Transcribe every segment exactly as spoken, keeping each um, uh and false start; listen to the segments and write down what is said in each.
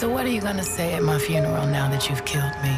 So what are you gonna say at my funeral now that you've killed me?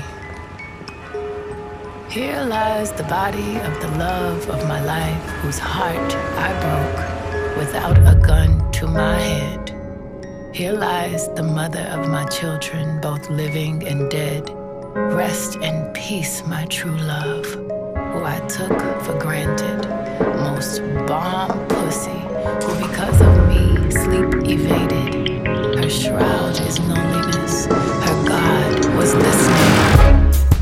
Here lies the body of the love of my life, whose heart I broke without a gun to my head. Here lies the mother of my children, both living and dead. Rest in peace, my true love, who I took for granted. Most bomb pussy, who because of me sleep evaded. Her shroud is loneliness, her God was listening.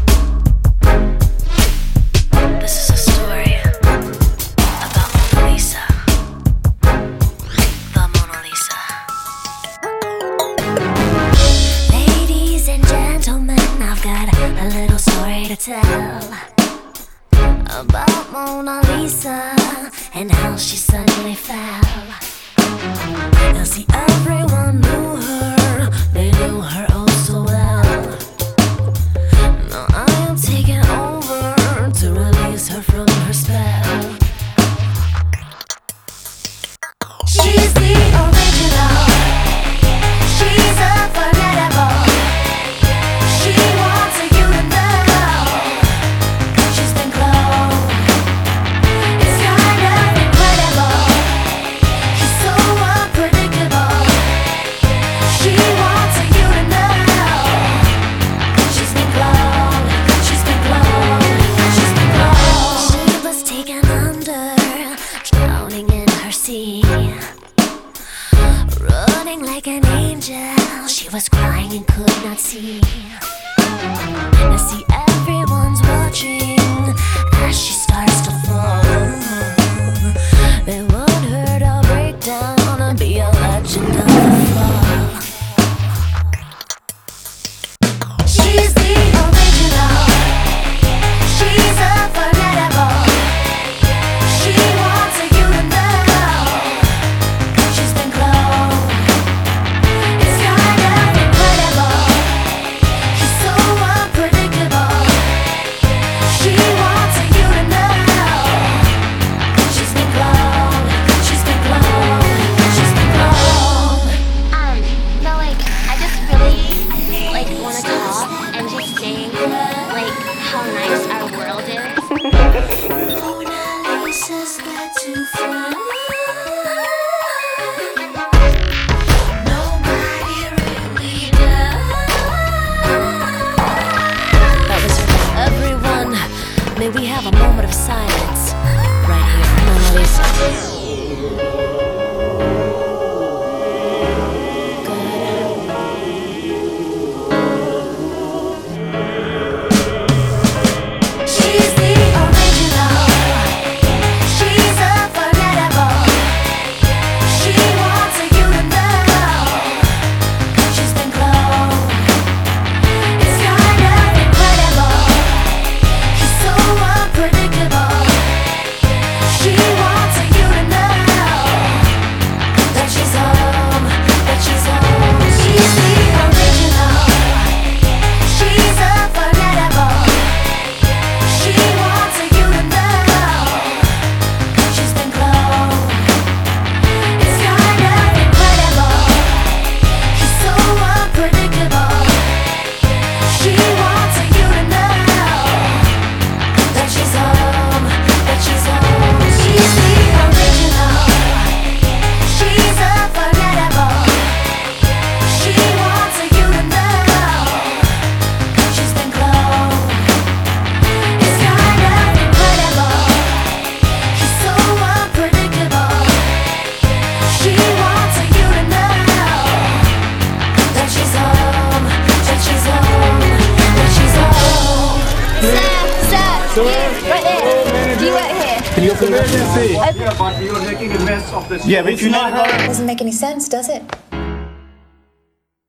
This is a story about Mona Lisa, the Mona Lisa. Ladies and gentlemen, I've got a little story to tell about Mona Lisa and how she suddenly fell. Now see, everyone knew her, they knew her oh so well. Now I am taking over to release her from her spell. She's the original, she's unforgettable. She wants you to know she's been cloned. It's kind of incredible, she's so unpredictable. She wants you to know she's been cloned, she's been cloned, she's been cloned. She was taken under, drowning in her sea. Running like an angel, she was crying and could not see. Now see, everyone's watching as she starts to fall. They want her to break down and be a legend of the fall. She's the original, she's unforgettable. She wants you to know she's been cloned. It's kind of incredible, she's so unpredictable. She wants you to know she's been cloned, she's been cloned, she's been cloned. Um, no, like, I just really, like, want to talk and just say, like, how nice our world is. Mona Lisa's got to fly. Nobody really does. That was her. Everyone, may we have a moment of silence right here, Mona Lisa. She's the original, she's unforgettable. She wants you to know she's been cloned. It's kind of incredible, she's so unpredictable. She wants you to know that she's home, that she's home. She's the original, she's unforgettable. She wants you to know she's been cloned. It's kind of incredible, she's so unpredictable. She wants you to know that she's home, that she's home. She's the original, she's unforgettable. She wants you to know she's been cloned. It's kind of incredible, she's so unpredictable. She wants you to know that she's home, that she's home, that she's home. Sir, right there. Do you right here? Can you open the Open. Yeah, but you're making a mess of this. Yeah, but you're not. Doesn't make any sense, does it?